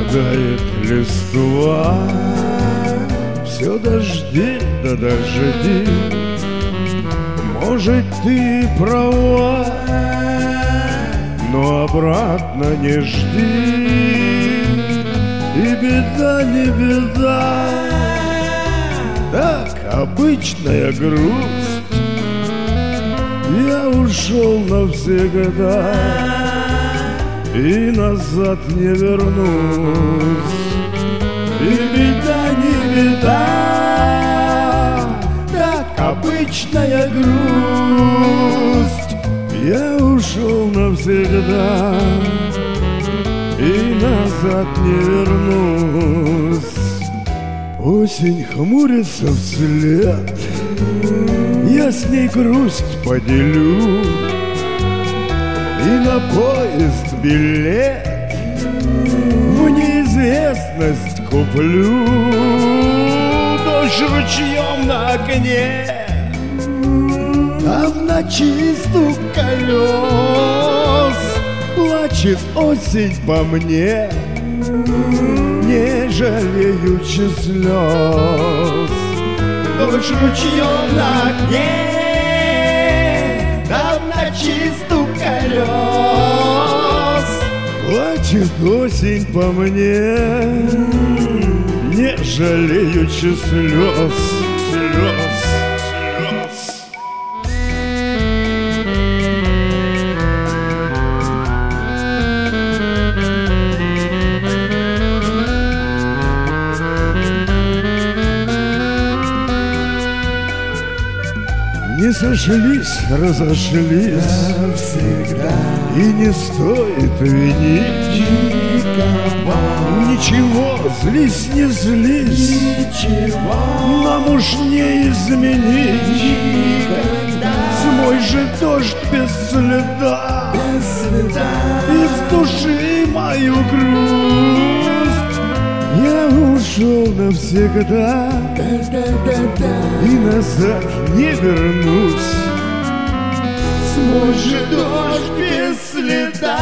Падает листва, все дожди да дожди. Может, ты права, но обратно не жди. И беда не беда, так обычная грусть. Я ушел навсегда и назад не вернусь. И беда не беда, так обычная грусть. Я ушел навсегда и назад не вернусь. Осень хмурится вслед, я с ней грусть поделю и на поезд билет в неизвестность куплю. Дождь ручьем на окне, а в ночи стук колес. Плачет осень по мне, не жалеючи слез. Дождь ручьем на окне, а в ночи стук колес. Плачет осень по мне, не жалеючи слез. Не сошлись, разошлись навсегда, и не стоит винить никого. Ничего, злись, не злись, ничего нам уж не изменить никогда. Смой же дождь без следа, из души мою грусть. Я ушел навсегда и назад не вернусь. Смой же дождь без следа,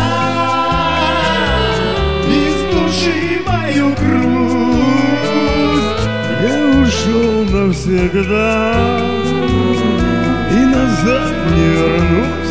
из души мою грусть. Я ушел навсегда и назад не вернусь.